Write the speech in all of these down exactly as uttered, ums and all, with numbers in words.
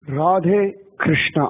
ராதே கிருஷ்ணா.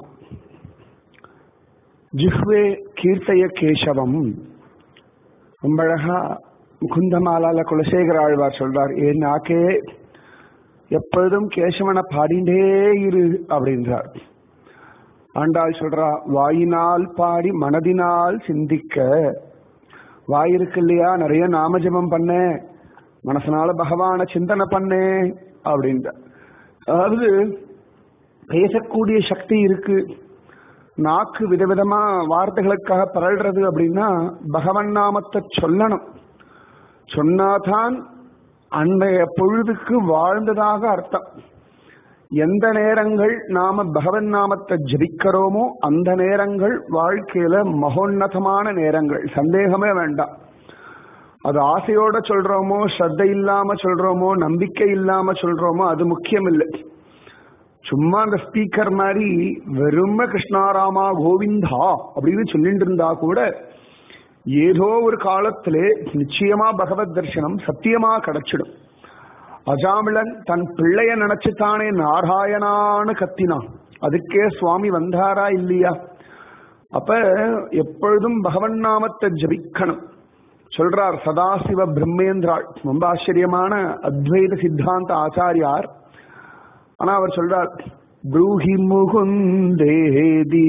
ஜிஹ்வே கீர்த்தய கேசவம். ரொம்ப அழகா குந்தமாலால குலசேகர ஆழ்வார் சொல்றார், என் நாக்கே எப்பொழுதும் கேசவனை பாடிண்டே இரு அப்படின்றார். ஆண்டாள் சொல்றா, வாயினால் பாடி மனதினால் சிந்திக்க. வாய் இருக்கு இல்லையா, நிறைய நாமஜபம் பண்ண, மனசனால பகவான சிந்தனை பண்ணு அப்படின்ற. அதாவது பேசக்கூடிய சக்தி இருக்கு, நாக்கு விதவிதமா வார்த்தைகளுக்காக பரல்றது அப்படின்னா பகவன் நாமத்தை சொல்லணும். சொன்னாதான் அன்றைய பொழுதுக்கு வாழ்ந்ததாக அர்த்தம். எந்த நேரங்கள் நாம பகவன் நாமத்தை ஜபிக்கிறோமோ அந்த நேரங்கள் வாழ்க்கையில மகோன்னதமான நேரங்கள், சந்தேகமே வேண்டாம். அது ஆசையோட சொல்றோமோ, ஸ்ரத்தை இல்லாம சொல்றோமோ, நம்பிக்கை இல்லாம சொல்றோமோ, அது முக்கியம் இல்லை. சும்மா அந்த ஸ்பீக்கர் மாதிரி வெறும கிருஷ்ணாராமா கோவிந்தா அப்படின்னு சொல்லிட்டு இருந்தா கூட ஏதோ ஒரு காலத்திலே நிச்சயமா பகவத் தரிசனம் சத்தியமா கிடைச்சிடும். அஜாமிளன் தன் பிள்ளைய நினைச்சுத்தானே நாராயணான்னு கத்தினான். அதுக்கே சுவாமி வந்தாரா இல்லையா? அப்ப எப்பொழுதும் பகவன் நாமத்தை ஜபிக்கணும் சொல்றார் சதாசிவ பிரம்மேந்திராள். ரொம்ப ஆச்சரியமான அத்வைத சித்தாந்த ஆச்சாரியார். ஆனா அவர் சொல்றார், ப்ரூஹி முகுந்தேதி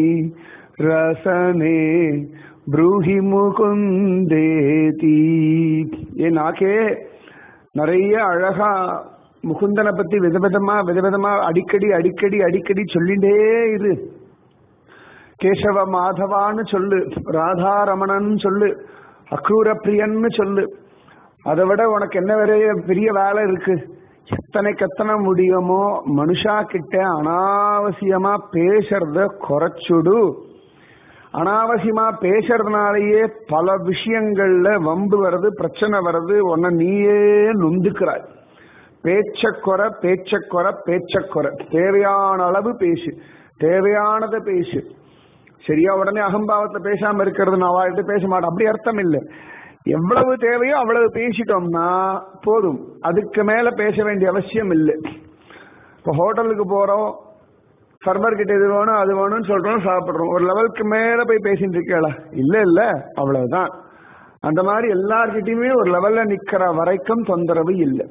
ரசனே ப்ரூஹி முகுந்தேதி. ஏ நாக்கே, நிறைய அழகா முகுந்தனை பத்தி விதவிதமா விதவிதமா அடிக்கடி அடிக்கடி அடிக்கடி சொல்லிண்டே இரு. கேசவ மாதவான்னு சொல்லு, ராதாரமணன் சொல்லு, அக்ரூர பிரியன்னு சொல்லு. அதை விட உனக்கு என்ன பெரிய பெரிய வேலை இருக்கு? எத்தனைக்கு எத்தனை முடியுமோ மனுஷா கிட்ட அனாவசியமா பேசுறத குறைச்சுடு. அனாவசியமா பேசுறதுனாலேயே பல விஷயங்கள்ல வம்பு வருது, பிரச்சனை வருது, உன்னை நீயே நொந்துக்கிறாய். பேச்சக்குறை பேச்சக்குறை பேச்சக்குறை. தேவையான அளவு பேசு, தேவையானதை பேசு. சரியா? உடனே அகம்பாவத்தை பேசாம இருக்கிறது, நான் வாழ்த்து பேச மாட்டேன், அப்படி அர்த்தம் இல்லை. எவ்வளவு தேவையோ அவ்வளவு பேசிட்டோம்னா போதும், அதுக்கு மேல பேச வேண்டிய அவசியம் இல்லை. இப்போ ஹோட்டலுக்கு போறோம், சர்வர் கிட்ட இது வேணும் அது வேணும்னு சொல்றோம், சாப்பிட்றோம். ஒரு லெவலுக்கு மேல போய் பேசிட்டு இருக்கல? இல்ல இல்ல, அவ்வளவுதான். அந்த மாதிரி எல்லார்கிட்டயுமே ஒரு லெவல்ல நிக்கிற வரைக்கும் தொந்தரவு இல்லை.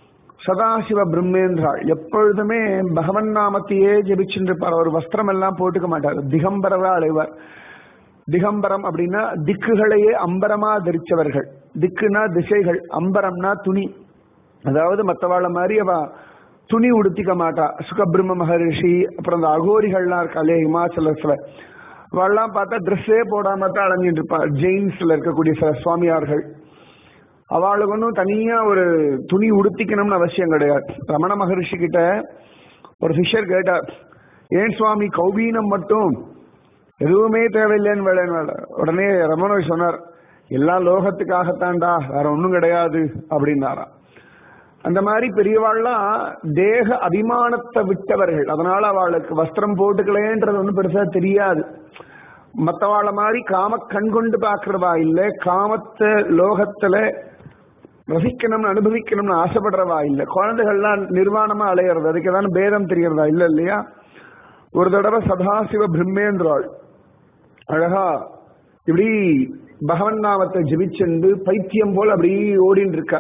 சதாசிவ பிரம்மேந்திராள் எப்பொழுதுமே பகவன் நாமத்தையே ஜெபிச்சுட்டு இருப்பார். ஒரு வஸ்திரம் எல்லாம் போட்டுக்க மாட்டார், திகம்பரவா அலைவார். திகம்பரம் அப்படின்னா திக்குகளையே அம்பரமா தரிச்சவர்கள். திக்குனா திசைகள், அம்பரம்னா துணி. அதாவது மற்றவாழ மாதிரி அவ துணி உடுத்திக்க மாட்டா. சுகபிரம்ம மகரிஷி, அப்புறம் அந்த அகோரிகள்லாம் இருக்காளே இமாச்சலத்துல, அவெல்லாம் பார்த்தா ட்ரெஸ்ஸே போடாம தான் அலைஞ்சிட்டு இருப்பா. ஜெயின்ஸ்ல இருக்கக்கூடிய சில சுவாமியார்கள், அவளுக்கு ஒன்றும் தனியா ஒரு துணி உடுத்திக்கணும்னு அவசியம் கிடையாது. ரமண மகரிஷி கிட்ட ஒரு சிஷ்யர் கேட்டார், ஏன் சுவாமி கௌபீனம் மட்டும், எதுவுமே தேவையில்லைன்னு வேலை? உடனே ரமணர் சொன்னார், எல்லாம் லோகத்துக்காகத்தான்டா, வேற ஒன்றும் கிடையாது அப்படின்னாராம். அந்த மாதிரி பெரியவாள்லாம் தேக அபிமானத்தை விட்டவர்கள். அதனால அவளுக்கு வஸ்திரம் போட்டுக்கலேன்றது ஒன்றும் பெருசா தெரியாது. மற்றவாள மாதிரி காம கண் கொண்டு பாக்குறவா இல்லை, காமத்தை லோகத்துல ரசிக்கணும்னு அனுபவிக்கணும்னு ஆசைப்படுறவா இல்லை. குழந்தைகள்லாம் நிர்வாணமா அலையிறது, அதுக்கு ஏதாவது பேதம் தெரியறதா? இல்ல இல்லையா? ஒரு தடவை சதாசிவ பிரம்மேந்திராள் அழகா இப்படி பகவன் நாமத்தை ஜபிச்சென்று பைத்தியம் போல் அப்படி ஓடின்னு இருக்க.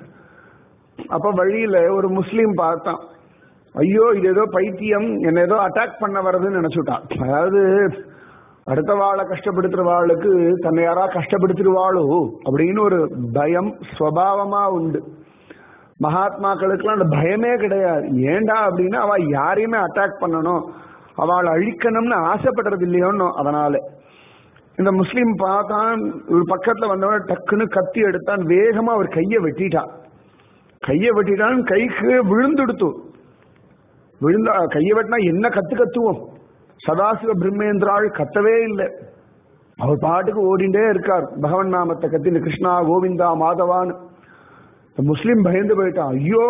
அப்ப வழியில ஒரு முஸ்லீம் பார்த்தான். ஐயோ, இது ஏதோ பைத்தியம் என்ன ஏதோ அட்டாக் பண்ண வர்றதுன்னு நினைச்சுட்டான். அதாவது அடுத்த வாழை கஷ்டப்படுத்துறவாளுக்கு தன்னை யாரா கஷ்டப்படுத்திடுவாளோ அப்படின்னு ஒரு பயம் சுவாவமா உண்டு. மகாத்மாக்களுக்கெல்லாம் அந்த பயமே கிடையாது. ஏண்டா அப்படின்னா அவ யாரையுமே அட்டாக் பண்ணணும், அவளை அழிக்கணும்னு ஆசைப்படுறது இல்லையோன்னு. அதனால இந்த முஸ்லீம் பார்த்தான், ஒரு பக்கத்துல வந்தவன டக்குன்னு கத்தி எடுத்தான், வேகமா அவர் கையை வெட்டிட்டான். கையை வெட்டிட்டான், கைக்கு விழுந்துடுத்து. விழுந்தா கையை வெட்டினா என்ன கத்து கத்துவோம்? சதாசிவ பிரம்மேந்திராள் கத்தவே இல்லை. அவர் பாட்டுக்கு ஓடிண்டே இருக்கார், பகவன் நாமத்தை கத்தின்னு கிருஷ்ணா கோவிந்தா மாதவான். முஸ்லீம் பயந்து போயிட்டான். ஐயோ,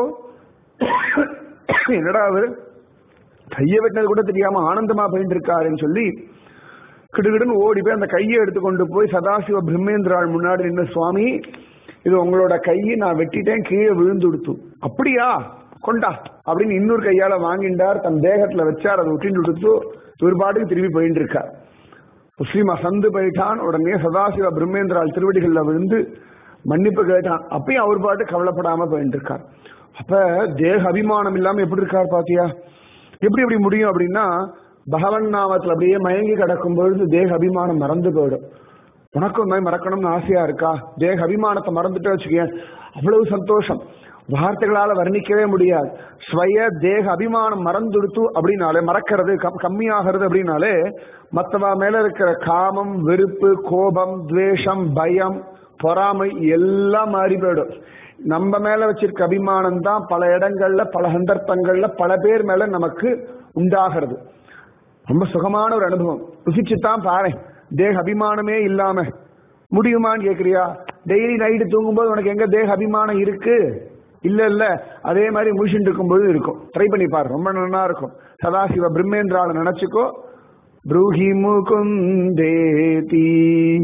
என்னடா அவரு கையை வெட்டினது கூட தெரியாம ஆனந்தமா போயிட்டு இருக்காருன்னு சொல்லி கிடுகிடுன்னு ஓடி போய் அந்த கையை எடுத்துக்கொண்டு போய் சதாசிவ பிரம்மேந்திராள் முன்னாடி நின்று, சுவாமி இது உங்களோட கையை நான் வெட்டிட்டேன், கீழே விழுந்து கொடுத்து. அப்படியா? கொண்டா அப்படின்னு இன்னொரு கையால வாங்கிண்டார், தன் தேகத்துல வச்சார், அதை விட்டு விடுத்து ஒரு பாட்டுக்கு திரும்பி போயிட்டு இருக்கார். ஸ்ரீமா சந்து போயிட்டான். உடனே சதாசிவ பிரம்மேந்திரால் திருவடிகள்ல விழுந்து மன்னிப்பு கேட்டான். அப்பயும் அவர் பாட்டு கவலைப்படாம போயிட்டு இருக்கார். அப்ப தேக அபிமானம் இல்லாம எப்படி இருக்கார் பாத்தியா? எப்படி எப்படி முடியும் அப்படின்னா, பகவன் நாமத்துல அப்படியே மயங்கி கிடக்கும் பொழுது தேக அபிமானம் மறந்து போயிடும். உனக்கும் இந்த மாதிரி மறக்கணும்னு ஆசையா இருக்கா? தேக அபிமானத்தை மறந்துட்டு வச்சுக்கேன், அவ்வளவு சந்தோஷம் வார்த்தைகளால வர்ணிக்கவே முடியாது. ஸ்வய தேக அபிமானம் மறந்துடுத்து அப்படின்னாலே, மறக்கிறது கம்மியாகிறது அப்படின்னாலே, மற்றவா மேல இருக்கிற காமம், வெறுப்பு, கோபம், துவேஷம், பயம், பொறாமை எல்லாம் மாறி போயிடும். நம்ம மேல வச்சிருக்க அபிமானம் தான் பல இடங்கள்ல பல சந்தர்ப்பங்கள்ல பல பேர் மேல நமக்கு உண்டாகிறது. ரொம்ப சுகமான ஒரு அனுபவம். ருசிச்சுத்தான் பாரு. தேக அபிமானமே இல்லாம முடியுமான்னு கேக்குறியா? டெய்லி நைட்டு தூங்கும்போது உனக்கு எங்க தேக அபிமானம் இருக்கு? இல்ல இல்ல. அதே மாதிரி முழிச்சுட்டு இருக்கும்போது இருக்கும். ட்ரை பண்ணி பாரு, ரொம்ப நல்லா இருக்கும். சதாசிவ பிரம்மேந்திரால நினைச்சுக்கோ. ப்ரூஹி முகுந்தேதி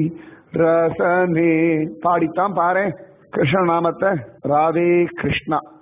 ரசனே பாடித்தான் பாரு கிருஷ்ண நாமத்தை. ராதே கிருஷ்ணா.